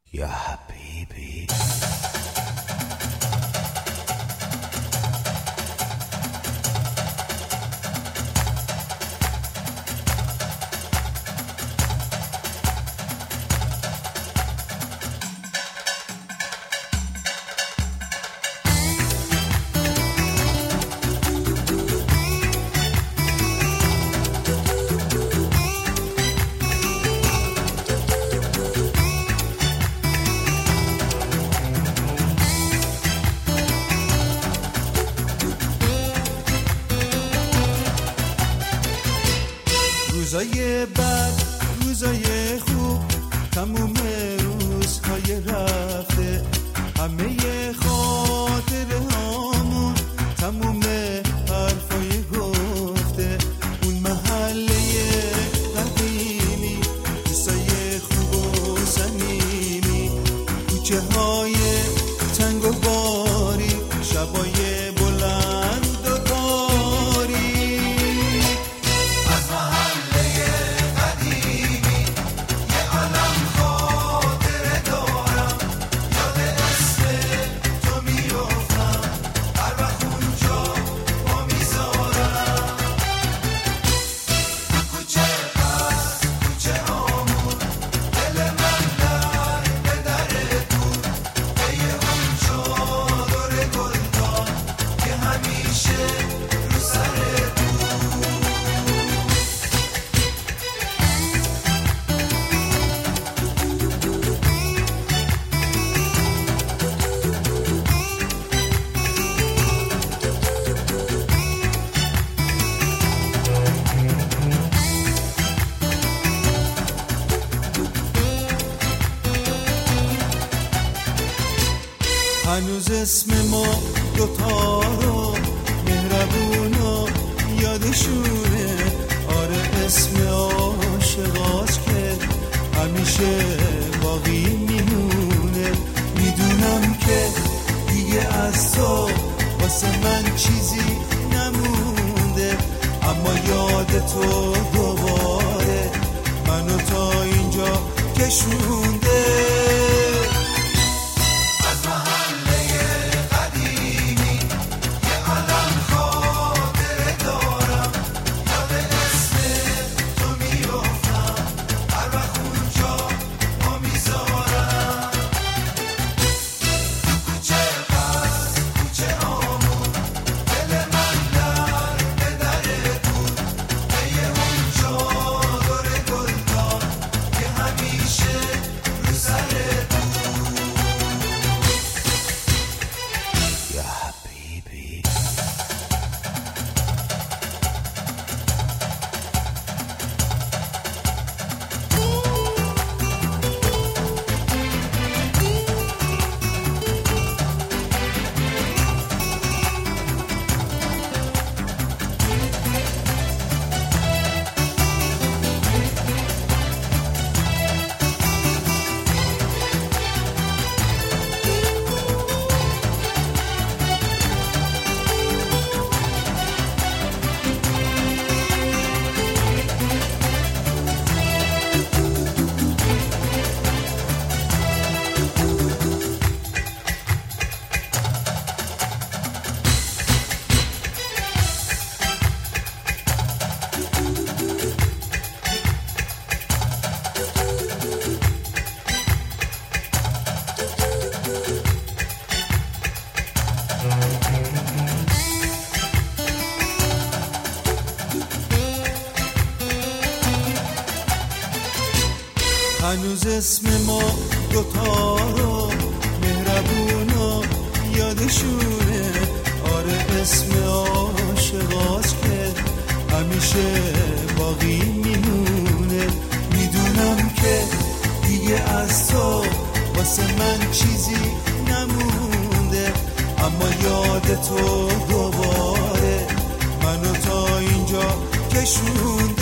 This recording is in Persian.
یا حبیبی. روزای بد، روزای خوب، تموم روزهای رفته، همه خاطره هامون، تموم حرفای گفته، اون محله قدیمی، روزای خوب و صمیمی، کوچه های تنگ و باری، شبای بلند و تاری. هنوز اسم ما دوتا رو مهربونا یادشونه، آره اسم عاشقاست که همیشه باقی میمونه. میدونم که دیگه از تو واسه من چیزی نمونده، اما یاد تو دوباره منو تا اینجا کشونده. هنوز اسم ما دوتا رو مهربونا یادشونه، آره اسم عاشقاست که همیشه باقی میمونه. میدونم که دیگه از تو واسه من چیزی نمونده، اما یاد تو دوباره منو تا اینجا کشونده.